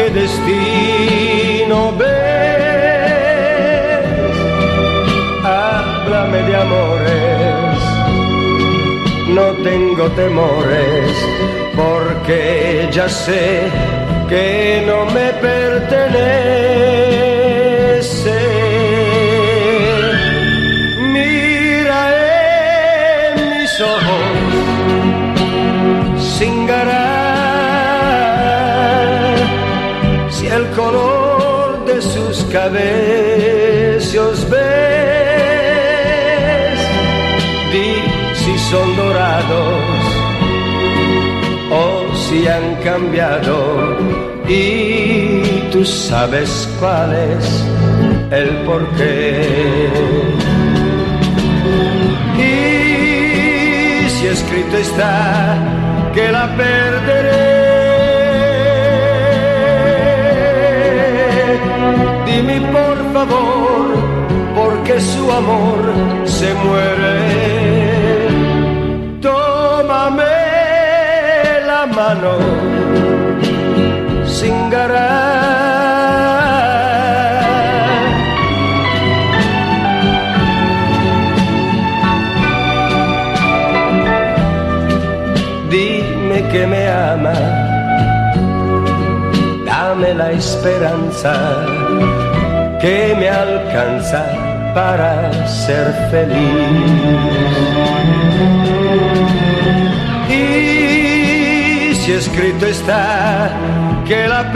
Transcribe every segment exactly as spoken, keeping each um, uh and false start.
qué destino ves. Háblame de amores, no tengo temores, porque ya sé que no me pertenece. Mira en mis ojos, Zingara, si el color de sus cabellos ves, di si son dorados o si han cambiado, y tú sabes cuál es el porqué. Y si escrito está que la perderé, dime por favor, porque su amor se muere. Tómame la mano, Zingara. Dime que me ama, dame la esperanza que me alcanza para ser feliz. Y si escrito está que la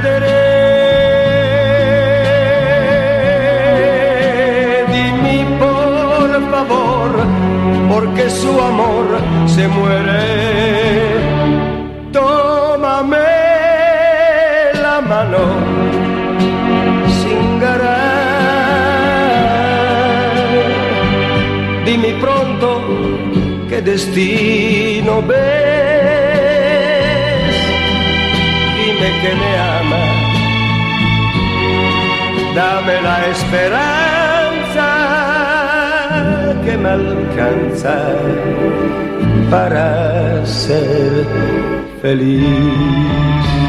perderé, dime por favor, porque su amor se muere. Tómame la mano, Zingara. Dime pronto qué destino ves. Dime que me ama, dame la esperanza que me alcanza para ser feliz.